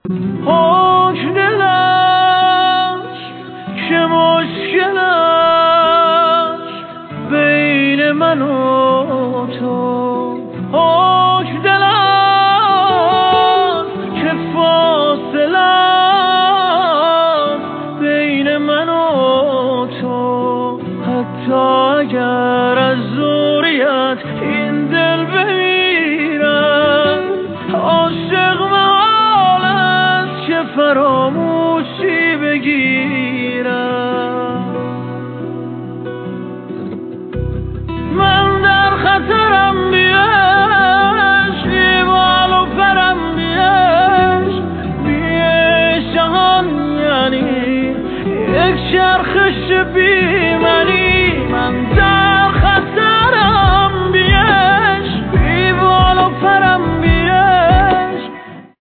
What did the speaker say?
حکم دلش که مشکلش بین من و تو، حکم دلش که فاصله بین من و تو. حتی اگر از زوریت این دل بمیرد، عاشق محال است که فراموشی بگیرد. من در خطرم، بیش بال و پرم، بیش جهان یعنی یک چرخش بی منی.